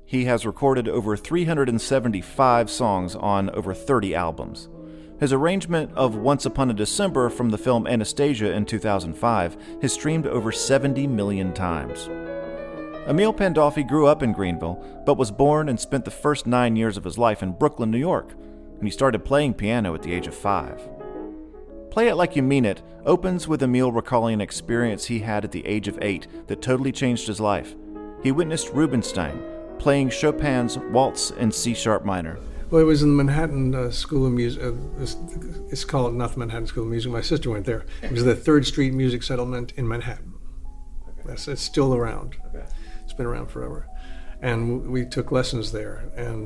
he has recorded over 375 songs on over 30 albums. His arrangement of Once Upon a December from the film Anastasia in 2005 has streamed over 70 million times. Emil Pandolfi grew up in Greenville, but was born and spent the first 9 years of his life in Brooklyn, New York, and he started playing piano at the age of 5. Play It Like You Mean It opens with Emil recalling an experience he had at the age of 8 that totally changed his life. He witnessed Rubinstein playing Chopin's Waltz in C-sharp minor. Well, it was in the Manhattan School of Music. It's called not the Manhattan School of Music. My sister went there. It was the 3rd Street Music Settlement in Manhattan. Okay. It's still around. Okay. It's been around forever. And we took lessons there.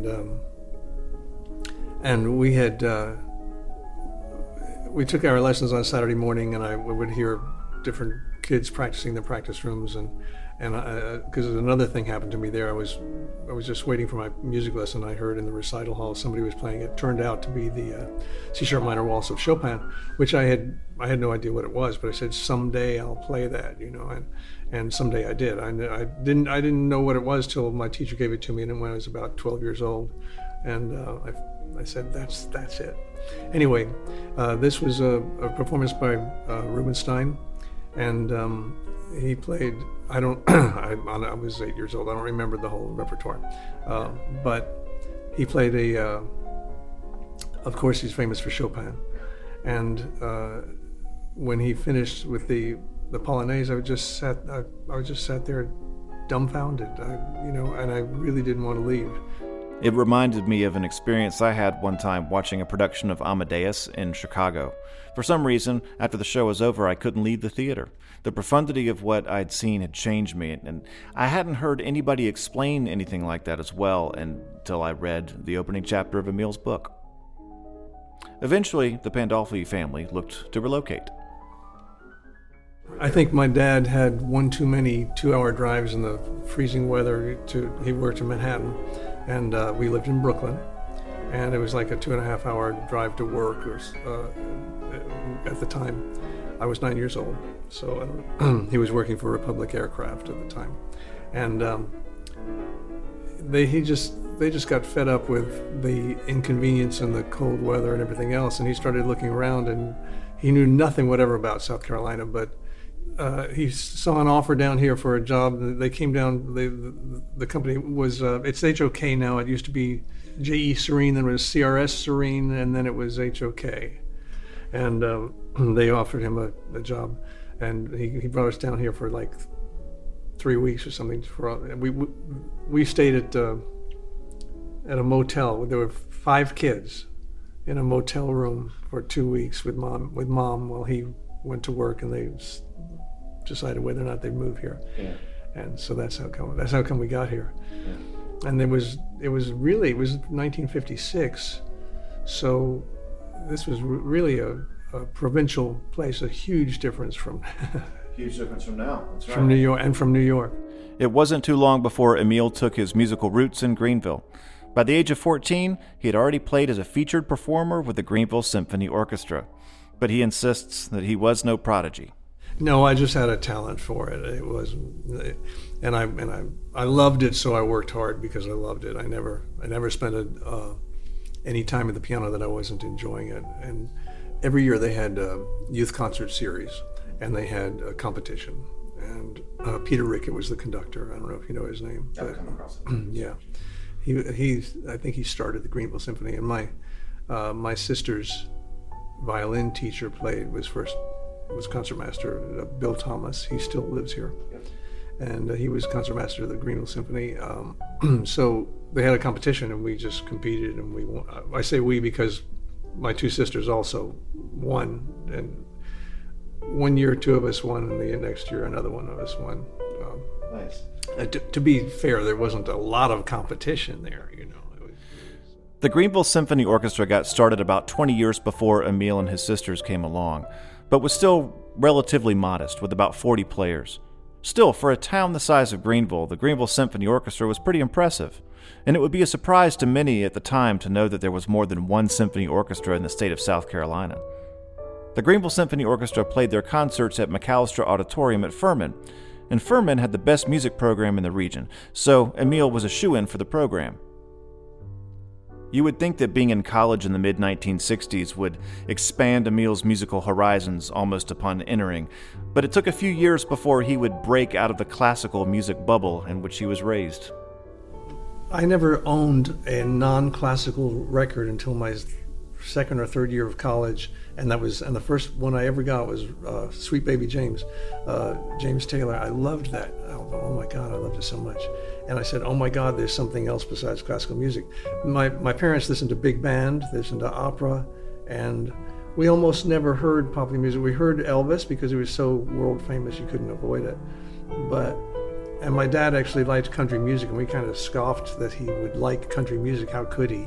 And we had we took our lessons on Saturday morning, and I would hear different kids practicing in the practice rooms, and because another thing happened to me there. I was just waiting for my music lesson. I heard in the recital hall somebody was playing. It turned out to be the C-sharp minor waltz of Chopin, which I had no idea what it was, but I said someday I'll play that, and someday I did. I didn't know what it was till my teacher gave it to me, and when I was about 12 years old, and I said that's it. Anyway, this was a performance by Rubinstein, and he played. I was 8 years old. I don't remember the whole repertoire, but he played of course, he's famous for Chopin, and when he finished with the Polonaise, I just sat there, dumbfounded, and I really didn't want to leave. It reminded me of an experience I had one time watching a production of Amadeus in Chicago. For some reason, after the show was over, I couldn't leave the theater. The profundity of what I'd seen had changed me, and I hadn't heard anybody explain anything like that as well until I read the opening chapter of Emil's book. Eventually, the Pandolfi family looked to relocate. I think my dad had one too many 2-hour drives in the freezing weather. He worked in Manhattan, and we lived in Brooklyn, and it was like a 2.5-hour drive to work. At the time, I was 9 years old, so he was working for Republic Aircraft at the time, and they just got fed up with the inconvenience and the cold weather and everything else, and he started looking around, and he knew nothing whatever about South Carolina, but he saw an offer down here for a job. They came down. The company was it's HOK now. It used to be JE Serene, then it was CRS Serene, and then it was HOK. And they offered him a job, and he brought us down here for like 3 weeks or something. We stayed at a motel. There were 5 kids in a motel room for 2 weeks with mom while he went to work, and they decided whether or not they'd move here. Yeah. And so that's how come we got here. Yeah. And it was 1956, so this was really a provincial place, a huge difference from now. That's right. From New York. It wasn't too long before Emil took his musical roots in Greenville. By the age of 14, he had already played as a featured performer with the Greenville Symphony Orchestra, but he insists that he was no prodigy. No, I just had a talent for it. It was, and I loved it, so I worked hard because I loved it. I never spent any time at the piano that I wasn't enjoying it. And every year they had a youth concert series, and they had a competition. And Peter Rickett was the conductor. I don't know if you know his name. I've come across it. Yeah, I think he started the Greenville Symphony, and my sister's violin teacher was concertmaster, Bill Thomas. He still lives here. Yep. And he was concertmaster of the Greenville Symphony. So they had a competition, and we just competed, and we won. I say we because my 2 sisters also won, and one year 2 of us won, and the next year another one of us won. Nice. To be fair, there wasn't a lot of competition there, The Greenville Symphony Orchestra got started about 20 years before Emil and his sisters came along, but was still relatively modest, with about 40 players. Still, for a town the size of Greenville, the Greenville Symphony Orchestra was pretty impressive, and it would be a surprise to many at the time to know that there was more than one symphony orchestra in the state of South Carolina. The Greenville Symphony Orchestra played their concerts at McAllister Auditorium at Furman, and Furman had the best music program in the region, so Emil was a shoo-in for the program. You would think that being in college in the mid-1960s would expand Emil's musical horizons almost upon entering, but it took a few years before he would break out of the classical music bubble in which he was raised. I never owned a non-classical record until my second or third year of college, and the first one I ever got was Sweet Baby James, James Taylor. I loved that album. Oh my God, I loved it so much. And I said, oh my God, there's something else besides classical music. My parents listened to big band, they listened to opera, and we almost never heard popular music. We heard Elvis because he was so world famous you couldn't avoid it. And my dad actually liked country music, and we kind of scoffed that he would like country music. How could he?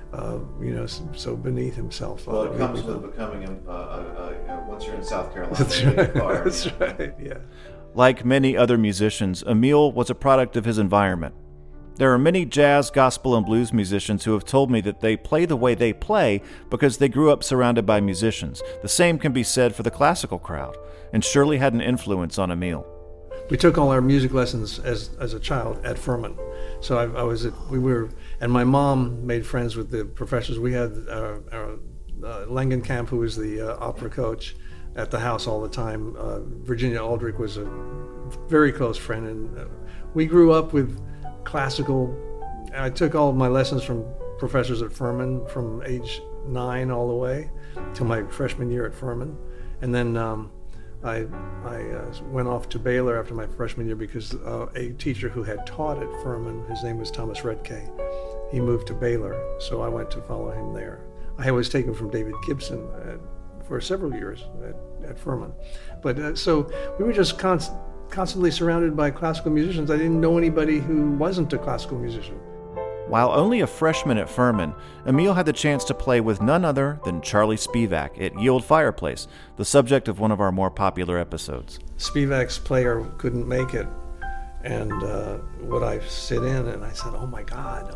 So beneath himself. Well, it comes with becoming once you're in South Carolina. That's right. That's right. Yeah. Like many other musicians, Emil was a product of his environment. There are many jazz, gospel, and blues musicians who have told me that they play the way they play because they grew up surrounded by musicians. The same can be said for the classical crowd, and surely had an influence on Emil. We took all our music lessons as a child at Furman. So and my mom made friends with the professors. We had Langenkamp, who was the opera coach, at the house all the time. Virginia Aldrich was a very close friend, and we grew up with classical. I took all of my lessons from professors at Furman from age 9 all the way till my freshman year at Furman, and then I went off to Baylor after my freshman year because a teacher who had taught at Furman, his name was Thomas Redke, he moved to Baylor, so I went to follow him there. I was taken from David Gibson for several years at Furman. But so we were just constantly surrounded by classical musicians. I didn't know anybody who wasn't a classical musician. While only a freshman at Furman, Emil had the chance to play with none other than Charlie Spivak at Ye Olde Fireplace, the subject of one of our more popular episodes. Spivak's player couldn't make it, and would I sit in, and I said, oh my God.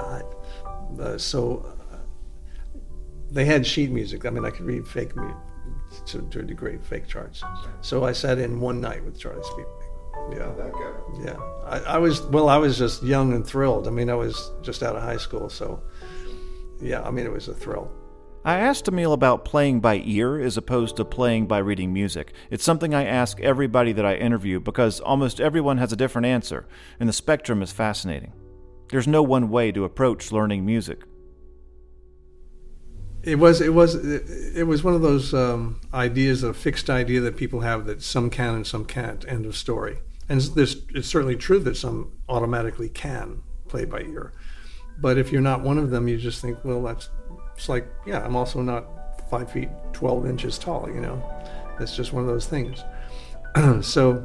So they had sheet music. I mean, I could read fake music to a degree, fake charts. So I sat in one night with Charlie Spivak. Yeah. That guy. Yeah. I was just young and thrilled. I mean, I was just out of high school, so yeah, I mean, it was a thrill. I asked Emil about playing by ear as opposed to playing by reading music. It's something I ask everybody that I interview because almost everyone has a different answer, and the spectrum is fascinating. There's no one way to approach learning music. It was one of those ideas, a fixed idea that people have that some can and some can't. End of story. And it's certainly true that some automatically can play by ear, but if you're not one of them, you just think, well, it's like, yeah, I'm also not 5 feet 12 inches tall. You know, it's just one of those things. So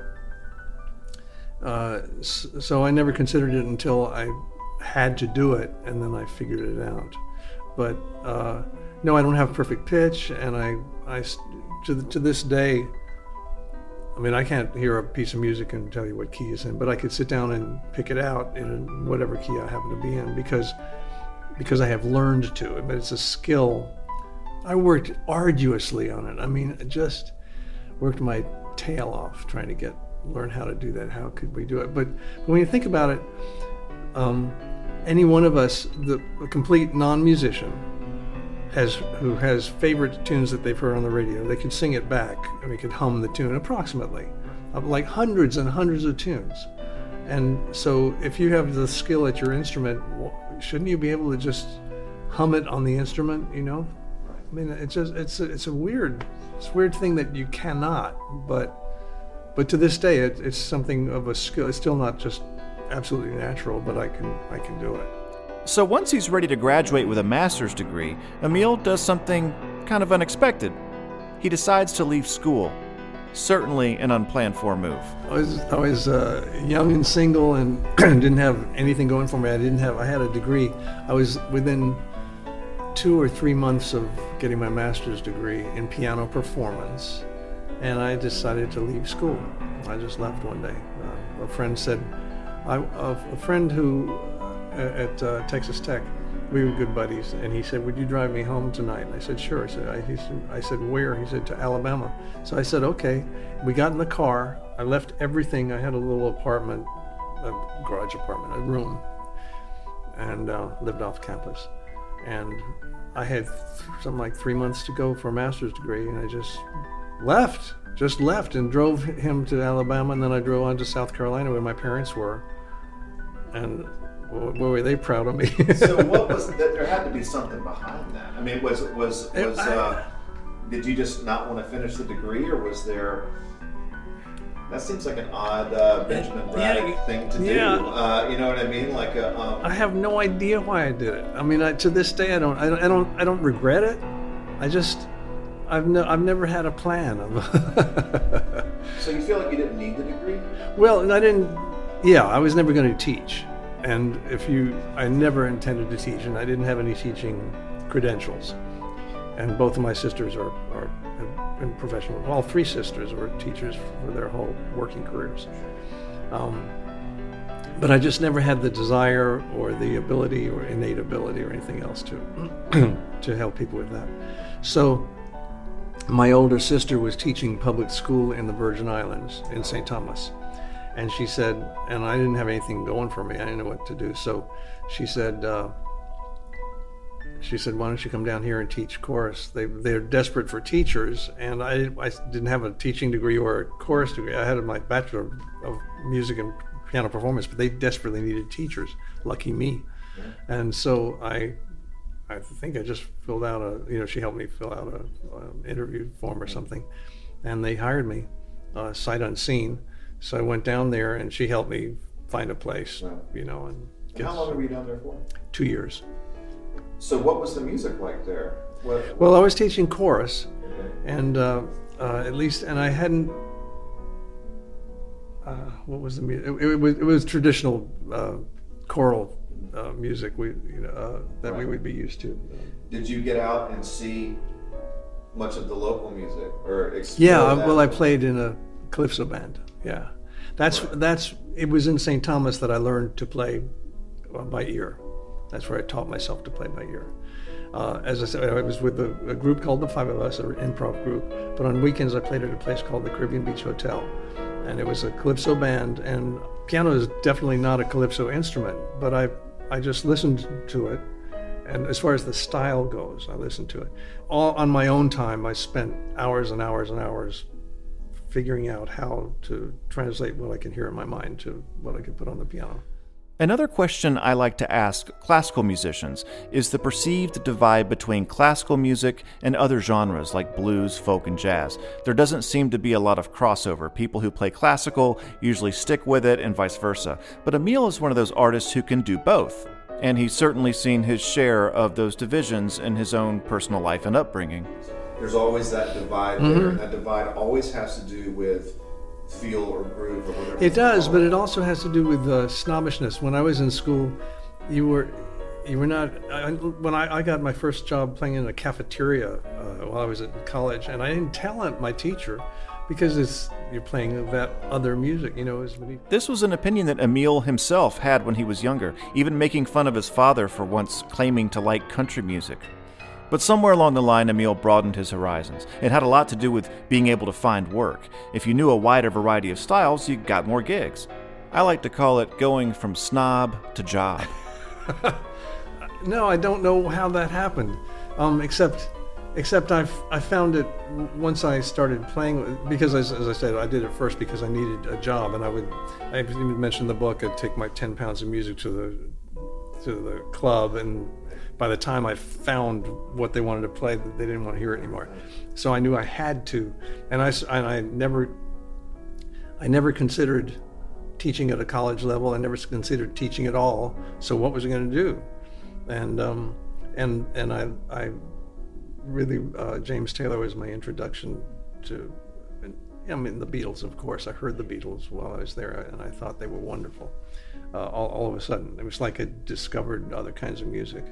I never considered it until I had to do it, and then I figured it out. But no, I don't have perfect pitch, and I to this day, I mean, I can't hear a piece of music and tell you what key it's in, but I could sit down and pick it out in whatever key I happen to be in because I have learned to it. But it's a skill. I worked arduously on it. I mean, I just worked my tail off trying to learn how to do that. How could we do it? But when you think about it, any one of us, a complete non-musician, who has favorite tunes that they've heard on the radio, they could sing it back, and we could hum the tune approximately, like hundreds and hundreds of tunes. And so if you have the skill at your instrument, shouldn't you be able to just hum it on the instrument, you know? I mean, it's a weird thing that you cannot, but to this day, it's something of a skill. It's still not just absolutely natural, but I can do it. So once he's ready to graduate with a master's degree, Emil does something kind of unexpected. He decides to leave school. Certainly an unplanned for move. I was young and single and didn't have anything going for me. I had a degree. I was within 2 or 3 months of getting my master's degree in piano performance, and I decided to leave school. I just left one day. A friend said, a friend who at Texas Tech we were good buddies, and he said, "Would you drive me home tonight?" And I said, "Sure." I said, "Where?" He said, "To Alabama." So I said, "Okay." We got in the car. I left everything. I had a little apartment, a garage apartment, a room, and lived off campus. And I had something like 3 months to go for a master's degree, and I just left and drove him to Alabama, and then I drove on to South Carolina where my parents were. And boy, were they proud of me. So what was that? There had to be something behind that. I mean, did you just not want to finish the degree, or was there? That seems like an odd Benjamin Braddock thing to do. Yeah. You know what I mean? Like I have no idea why I did it. I mean, to this day, I don't regret it. I've never had a plan. So you feel like you didn't need the degree? Well, I didn't. Yeah, I was never going to teach, and I never intended to teach, and I didn't have any teaching credentials. And both of my sisters have been professional. All three sisters were teachers for their whole working careers. But I just never had the desire or the ability or innate ability or anything else to help people with that. So my older sister was teaching public school in the Virgin Islands in St. Thomas. And she said, and I didn't have anything going for me. I didn't know what to do. So she said, why don't you come down here and teach chorus? They're desperate for teachers, and I didn't have a teaching degree or a chorus degree. I had my Bachelor of Music and Piano Performance, but they desperately needed teachers. Lucky me. Yeah. And so I think I just filled out she helped me fill out a interview form or something, and they hired me, sight unseen. So I went down there, and she helped me find a place, Wow. And how long were you down there for? 2 years. So what was the music like there? Well, I was teaching chorus, Okay. and at least, and I hadn't. What was the music? It was traditional choral music that we would be used to. Did you get out and see much of the local music, or Yeah, well, I played in a calypso band. Yeah, it was in St. Thomas that I learned to play by ear. That's where I taught myself to play by ear. As I said, I was with a group called the Five of Us, an improv group. But on weekends, I played at a place called the Caribbean Beach Hotel, and it was a calypso band. And piano is definitely not a calypso instrument, but I just listened to it. And as far as the style goes, I listened to it. All on my own time, I spent hours and hours and hours figuring out how to translate what I can hear in my mind to what I could put on the piano. Another question I like to ask classical musicians is the perceived divide between classical music and other genres like blues, folk, and jazz. There doesn't seem to be a lot of crossover. People who play classical usually stick with it and vice versa. But Emil is one of those artists who can do both. And he's certainly seen his share of those divisions in his own personal life and upbringing. There's always that divide there, and that divide always has to do with feel or groove or whatever. It does, but it also has to do with snobbishness. When I was in school, you were not. When I got my first job playing in a cafeteria while I was at college, and I didn't tell my teacher because you're playing that other music, This was an opinion that Emil himself had when he was younger, even making fun of his father for once claiming to like country music. But somewhere along the line, Emil broadened his horizons. It had a lot to do with being able to find work. If you knew a wider variety of styles, you got more gigs. I like to call it going from snob to job. No, I don't know how that happened, except I found it once I started playing, because as I said, I did it first because I needed a job, and I even mentioned in the book, I'd take my 10 pounds of music to the club, and by the time I found what they wanted to play, they didn't want to hear it anymore. So I knew I had to, and I never considered teaching at a college level. I never considered teaching at all. So what was I going to do? And I really, James Taylor was my introduction to, the Beatles, of course. I heard the Beatles while I was there, and I thought they were wonderful. All of a sudden, it was like I discovered other kinds of music.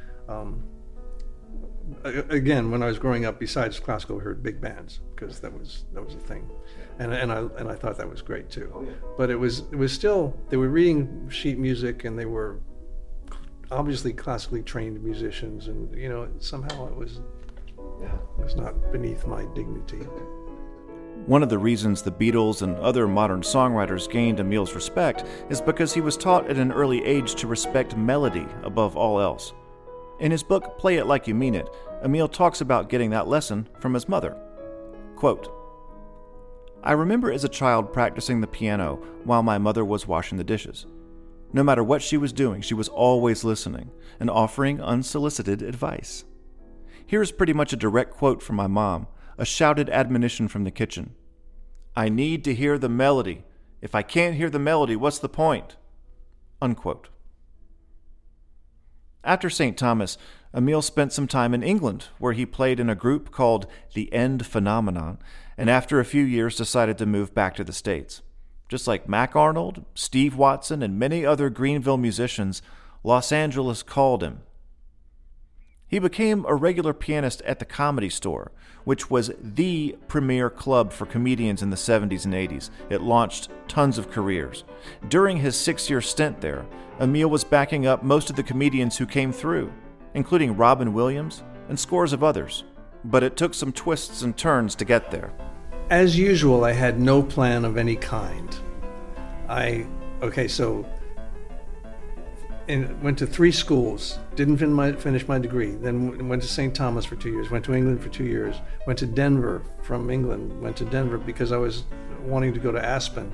Again, when I was growing up, besides classical, I heard big bands because that was a thing, and I thought that was great too. Oh, yeah. But it was still, they were reading sheet music, and they were obviously classically trained musicians, and somehow it was not beneath my dignity. One of the reasons the Beatles and other modern songwriters gained Emil's respect is because he was taught at an early age to respect melody above all else. In his book, Play It Like You Mean It, Emil talks about getting that lesson from his mother. Quote, "I remember as a child practicing the piano while my mother was washing the dishes. No matter what she was doing, she was always listening and offering unsolicited advice. Here is pretty much a direct quote from my mom, a shouted admonition from the kitchen. I need to hear the melody. If I can't hear the melody, what's the point?" Unquote. After St. Thomas, Emil spent some time in England, where he played in a group called The End Phenomenon, and after a few years decided to move back to the States. Just like Mac Arnold, Steve Watson, and many other Greenville musicians, Los Angeles called him. He became a regular pianist at the Comedy Store, which was the premier club for comedians in the 70s and 80s. It launched tons of careers. During his 6-year stint there, Emil was backing up most of the comedians who came through, including Robin Williams and scores of others. But it took some twists and turns to get there. As usual, I had no plan of any kind. Went to 3 schools, didn't finish my degree, then went to St. Thomas for 2 years, went to England for 2 years, went to Denver from England, went to Denver because I was wanting to go to Aspen.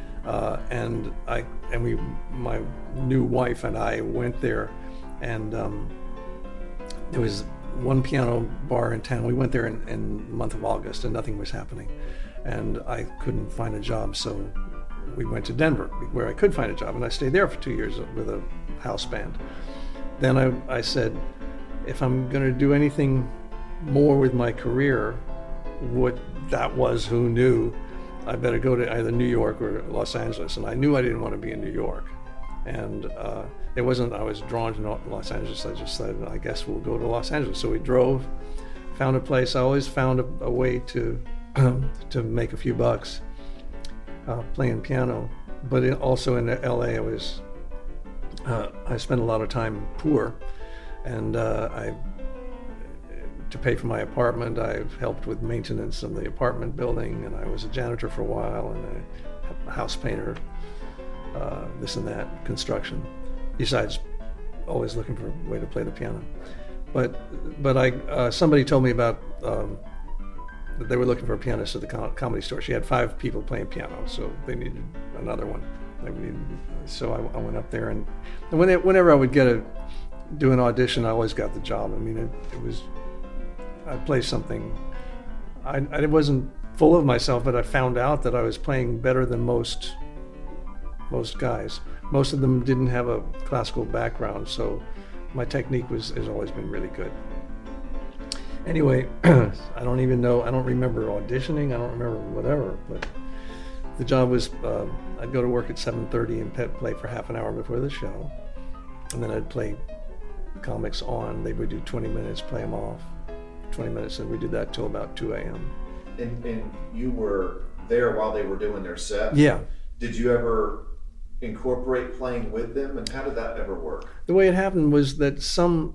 My new wife and I went there, and there was one piano bar in town. We went there in the month of August, and nothing was happening, and I couldn't find a job, so we went to Denver, where I could find a job, and I stayed there for 2 years with a house band. Then I said, if I'm going to do anything more with my career, what that was, who knew, I better go to either New York or Los Angeles. And I knew I didn't want to be in New York. And it wasn't I was drawn to Los Angeles. I just said, I guess we'll go to Los Angeles. So we drove, found a place. I always found a way to make a few bucks playing piano. But also in LA, I spent a lot of time poor, and to pay for my apartment, I've helped with maintenance of the apartment building, and I was a janitor for a while, and a house painter, this and that, construction. Besides, always looking for a way to play the piano. But somebody told me about that they were looking for a pianist at the Comedy Store. She had 5 people playing piano, so they needed another one. So I went up there, and whenever I would do an audition, I always got the job. I mean, I'd play something. I wasn't full of myself, but I found out that I was playing better than most guys. Most of them didn't have a classical background, so my technique has always been really good. Anyway, I don't remember auditioning, I don't remember whatever, but the job was, I'd go to work at 7:30 and play for half an hour before the show, and then I'd play comics on. They would do 20 minutes, play them off, 20 minutes, and we did that till about 2 a.m. And you were there while they were doing their set? Yeah. Did you ever incorporate playing with them, and how did that ever work? The way it happened was that some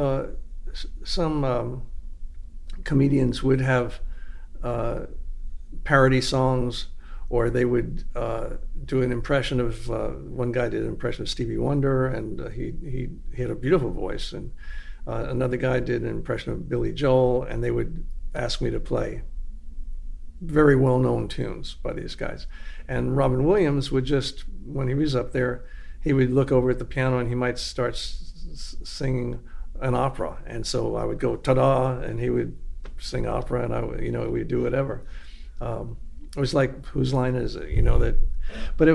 comedians would have parody songs, or they would do an impression of, one guy did an impression of Stevie Wonder, and he had a beautiful voice, and another guy did an impression of Billy Joel, and they would ask me to play very well-known tunes by these guys. And Robin Williams would just, when he was up there, he would look over at the piano and he might start singing an opera, and so I would go ta-da, and he would sing opera, and we'd do whatever. It was like, whose line is it? That. But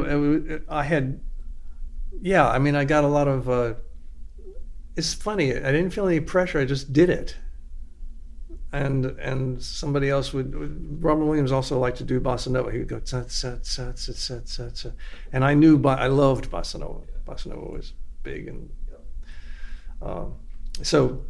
I got a lot of. It's funny. I didn't feel any pressure. I just did it. And somebody else would. Robin Williams also liked to do bossa nova. He would go tsa tsa tsa tsa tsa tsa tsa, and I loved bossa nova. Bossa nova was big, and so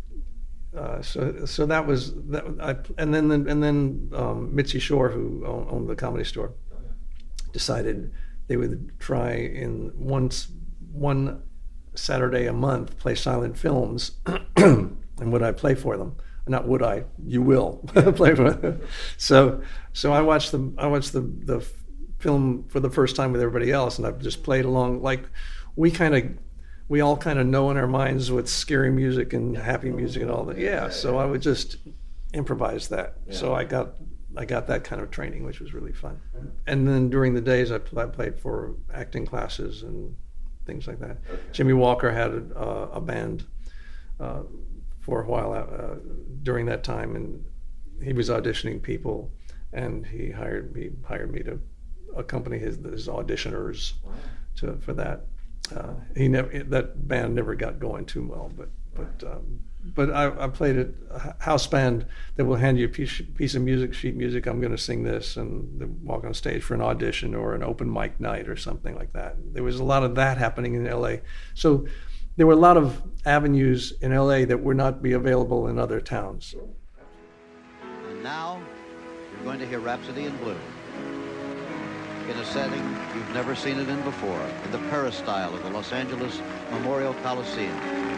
that was that. And then Mitzi Shore, who owned the Comedy Store, decided they would try in one Saturday a month play silent films, and would I play for them? Not would I? You will play for them. So I watched the film for the first time with everybody else, and I've just played along. Like we all kind of know in our minds what's scary music and happy music and all that. Yeah. So I would just improvise that. Yeah. So I got that kind of training, which was really fun. And then during the days, I played for acting classes and things like that. Okay. Jimmy Walker had a band for a while during that time, and he was auditioning people, and he hired me to accompany his auditioners for that. That band never got going too well, but I played a house band that will hand you a piece of music, sheet music. I'm going to sing this, and then walk on stage for an audition or an open mic night or something like that. There was a lot of that happening in LA. So there were a lot of avenues in LA that would not be available in other towns. And now you're going to hear Rhapsody in Blue in a setting you've never seen it in before, in the peristyle of the Los Angeles Memorial Coliseum.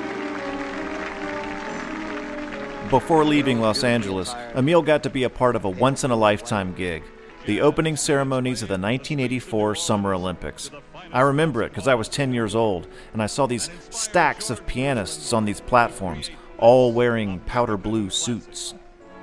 Before leaving Los Angeles, Emile got to be a part of a once-in-a-lifetime gig, the opening ceremonies of the 1984 Summer Olympics. I remember it because I was 10 years old, and I saw these stacks of pianists on these platforms, all wearing powder blue suits.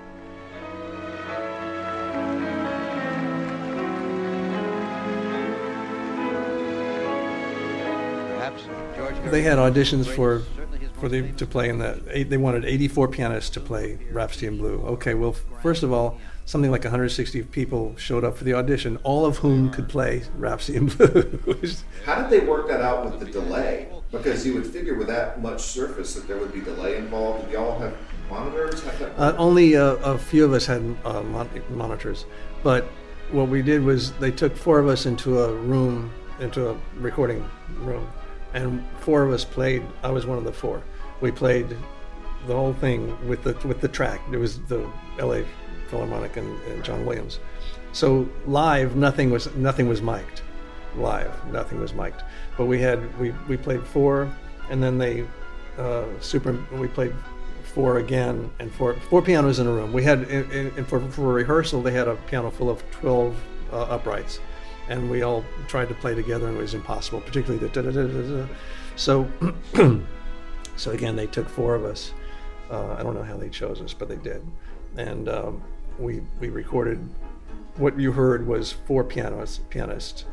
They had auditions to play in that. They wanted 84 pianists to play Rhapsody in Blue. Okay, well, first of all, something like 160 people showed up for the audition, all of whom could play Rhapsody in Blue. How did they work that out with the delay? Because you would figure with that much surface that there would be delay involved. Did y'all have monitors? Only a few of us had monitors, but what we did was they took 4 of us into a recording room, and 4 of us played. I was one of the 4. We played the whole thing with the track. It was the L.A. Philharmonic and John Williams. So live, nothing was mic'd. Live, nothing was mic'd. But we played 4, and then we played 4 again, and four pianos in a room. We had for rehearsal they had a piano full of 12 uprights, and we all tried to play together, and it was impossible, particularly the da-da-da-da-da. So again, they took 4 of us. I don't know how they chose us, but they did. And we recorded. What you heard was 4 pianists.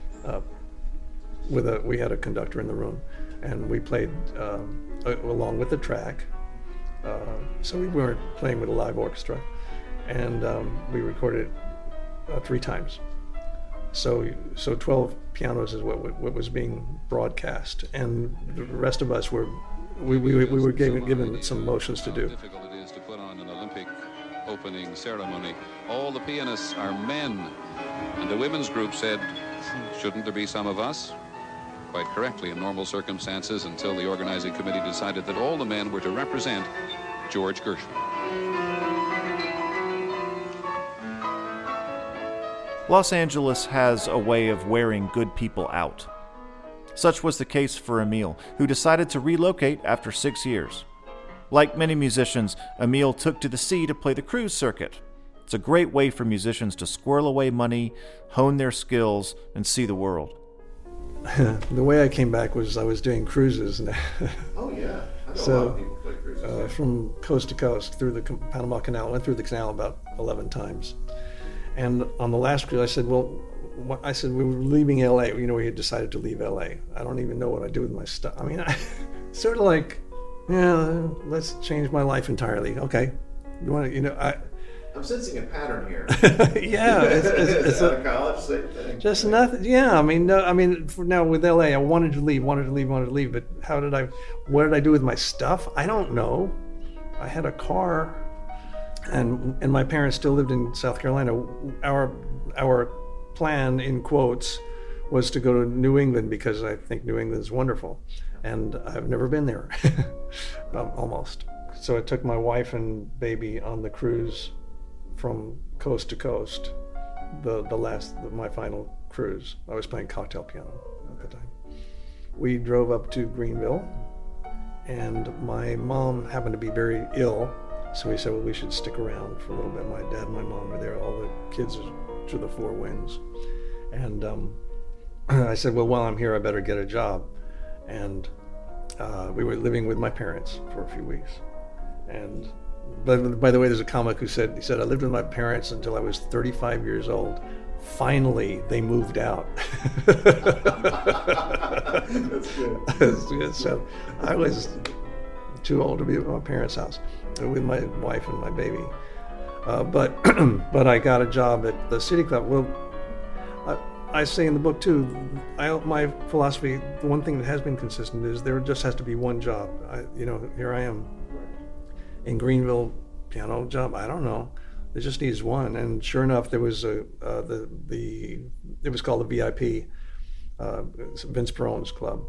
We had a conductor in the room, and we played along with the track. So we weren't playing with a live orchestra, and we recorded 3 times. So 12 pianos is what was being broadcast, and the rest of us were given some motions to do. Difficult it is to put on an Olympic opening ceremony. All the pianists are men, and the women's group said, "Shouldn't there be some of us?" Quite correctly, in normal circumstances, until the organizing committee decided that all the men were to represent George Gershwin. Los Angeles has a way of wearing good people out. Such was the case for Emile, who decided to relocate after 6 years. Like many musicians, Emile took to the sea to play the cruise circuit. It's a great way for musicians to squirrel away money, hone their skills, and see the world. The way I came back was I was doing cruises. Oh yeah, I know a lot of people play cruises. From coast to coast through the Panama Canal. I went through the canal about 11 times. And on the last cruise, I said, we were leaving LA. We had decided to leave LA. I don't even know what I do with my stuff. I mean, I sort of like, let's change my life entirely. Okay, you want to, I'm sensing a pattern here. Yeah, it's out of college, same thing. Just nothing. Yeah, now with LA, I wanted to leave, but what did I do with my stuff? I don't know. I had a car, and my parents still lived in South Carolina. Our plan, in quotes, was to go to New England because I think New England is wonderful, and I've never been there, almost. So I took my wife and baby on the cruise from coast to coast. My final cruise. I was playing cocktail piano at the time. we drove up to Greenville, and my mom happened to be very ill, so we said, well, we should stick around for a little bit. My dad and my mom were there, all the kids to the four winds. And I said, well, while I'm here, I better get a job. And we were living with my parents for a few weeks. And by the way, there's a comic who said, I lived with my parents until I was 35 years old. Finally, they moved out. That's good. That's good. So I was too old to be at my parents' house with my wife and my baby. But I got a job at the City Club. Well, I say in the book too, my philosophy, the one thing that has been consistent is there just has to be one job. Here I am in Greenville, piano job. I don't know. There just needs one. And sure enough, there was it was called the VIP, Vince Perone's club.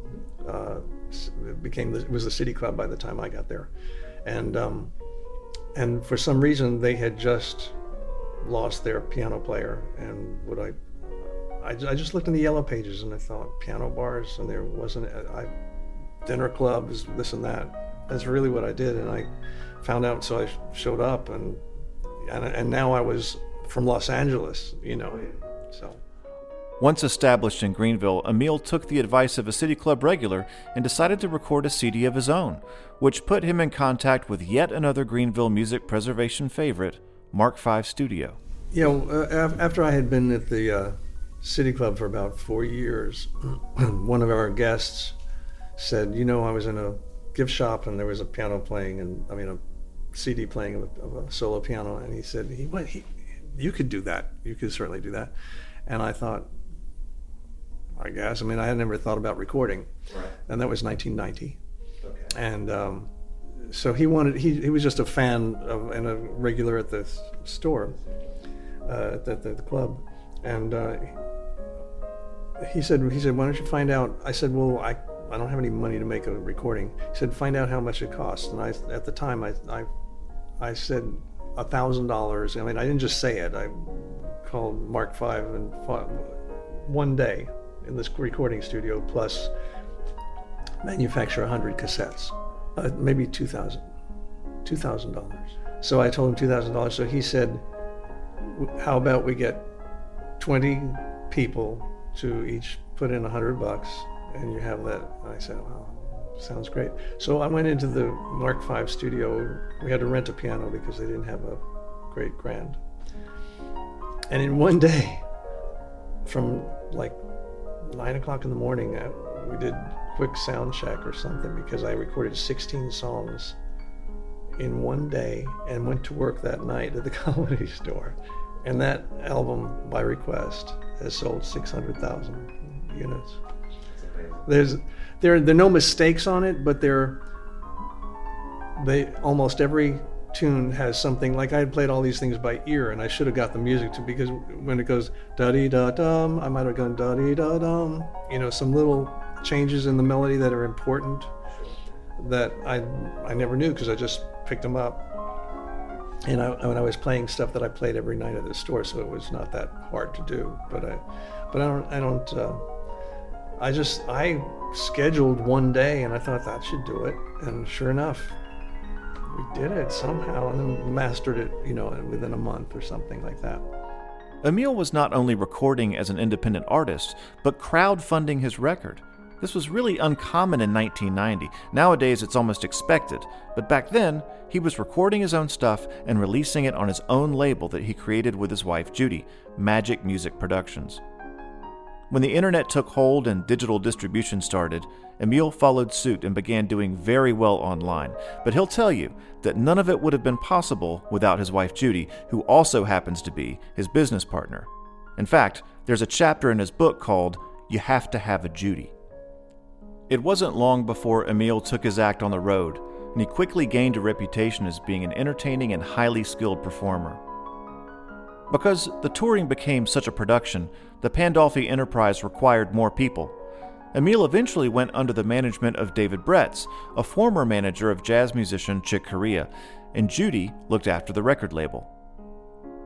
It was the City Club by the time I got there, and for some reason they had just lost their piano player. And I just looked in the yellow pages and I thought piano bars, and there wasn't dinner clubs, this and that. That's really what I did, and I found out. So I showed up, and now I was from Los Angeles, so. Once established in Greenville, Emil took the advice of a City Club regular and decided to record a CD of his own, which put him in contact with yet another Greenville music preservation favorite, Mark V Studio. After I had been at the City Club for about 4 years, one of our guests said, I was in a gift shop and there was a piano playing, a CD playing of a solo piano, and he said, you could do that. You could certainly do that. And I thought, I guess. I had never thought about recording. Right. And that was 1990. Okay. And so he was just a fan and a regular at the store, at the club. And he said, why don't you find out? I said, well, I don't have any money to make a recording. He said, find out how much it costs. And at the time, I said $1,000. I didn't just say it. I called Mark V and fought one day in this recording studio, plus manufacture 100 cassettes, maybe $2,000. So I told him $2,000. So he said, how about we get 20 people to each put in $100, and you have that. And I said, wow, sounds great. So I went into the Mark V studio. We had to rent a piano because they didn't have a great grand. And in one day, from like 9 o'clock in the morning, we did quick sound check or something, because I recorded 16 songs in one day and went to work that night at the Comedy Store. And that album, by request, has sold 600,000 units. There are no mistakes on it, but almost every tune has something. Like I had played all these things by ear, and I should have got the music to, because when it goes da-dee-da-dum, I might have gone da-dee-da-dum. Some little changes in the melody that are important that I never knew, because I just picked them up. And when I was playing stuff that I played every night at the store, so it was not that hard to do. But I scheduled one day, and I thought that should do it. And sure enough, we did it somehow, and then mastered it, within a month or something like that. Emil was not only recording as an independent artist, but crowdfunding his record. This was really uncommon in 1990. Nowadays, it's almost expected. But back then, he was recording his own stuff and releasing it on his own label that he created with his wife, Judy, Magic Music Productions. When the internet took hold and digital distribution started, Emil followed suit and began doing very well online. But he'll tell you that none of it would have been possible without his wife, Judy, who also happens to be his business partner. In fact, there's a chapter in his book called You Have to Have a Judy. It wasn't long before Emil took his act on the road, and he quickly gained a reputation as being an entertaining and highly skilled performer. Because the touring became such a production, the Pandolfi enterprise required more people. Emil eventually went under the management of David Bretz, a former manager of jazz musician Chick Corea, and Judy looked after the record label.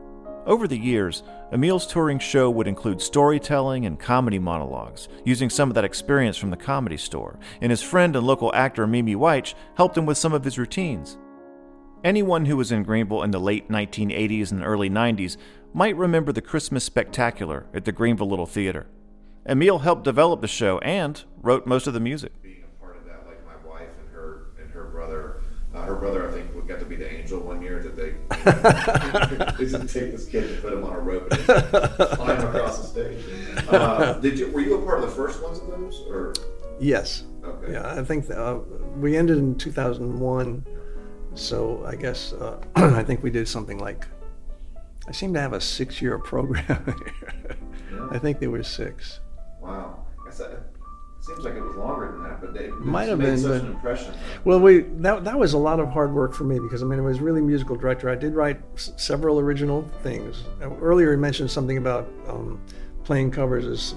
Over the years, Emil's touring show would include storytelling and comedy monologues, using some of that experience from the Comedy Store, and his friend and local actor Mimi Weich helped him with some of his routines. Anyone who was in Greenville in the late 1980s and early 90s might remember the Christmas Spectacular at the Greenville Little Theater. Emil helped develop the show and wrote most of the music. Being a part of that, like my wife and her brother. Her brother, I think, got to be the angel one year that they didn't take this kid and put him on a rope and fly him across the stage. Were you a part of the first ones of those, or? Yes. Okay. Yeah, I think we ended in 2001, so I guess I think we did something like. I seem to have a 6-year program here. Yeah. I think there were 6. Wow. It seems like it was longer than that, but it Might have made been, such but- an impression. Well, that was a lot of hard work for me because I mean I was really musical director. I did write several original things. Earlier, you mentioned something about playing covers is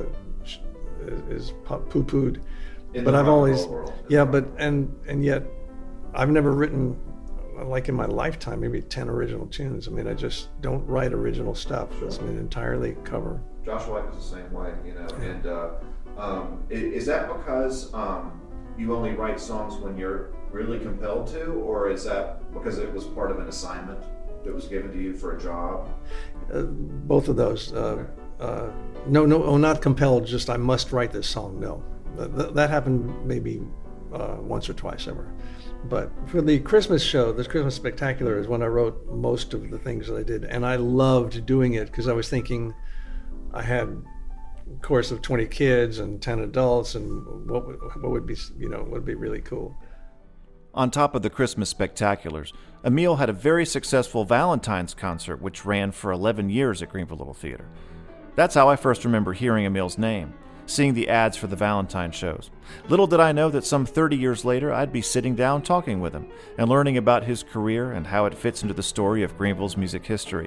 poo-pooed, In but the I've rock and always roll world. yeah, but and yet I've never written like in my lifetime maybe 10 original tunes. I mean I just don't write original stuff. It's been entirely cover. Josh White was the same way, you know. And is that because you only write songs when you're really compelled to, or is that because it was part of an assignment that was given to you for a job? Both of those. No, not compelled. Just I must write this song. No, that happened maybe once or twice ever. But for the Christmas show, this Christmas Spectacular is when I wrote most of the things that I did, and I loved doing it because I was thinking I had a course of 20 kids and 10 adults, and what would be would be really cool. On top of the Christmas Spectaculars, Emil had a very successful Valentine's concert which ran for 11 years at Greenville Little Theater. That's how I first remember hearing Emil's name, seeing the ads for the Valentine shows. Little did I know that some 30 years later I'd be sitting down talking with him and learning about his career and how it fits into the story of Greenville's music history.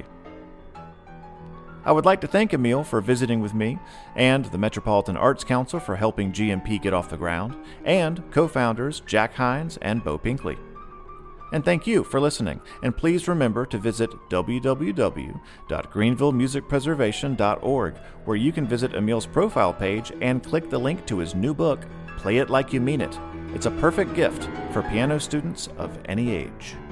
I would like to thank Emil for visiting with me, and the Metropolitan Arts Council for helping GMP get off the ground, and co-founders Jack Hines and Bo Pinkley. And thank you for listening, and please remember to visit www.greenvillemusicpreservation.org, where you can visit Emil's profile page and click the link to his new book, Play It Like You Mean It. It's a perfect gift for piano students of any age.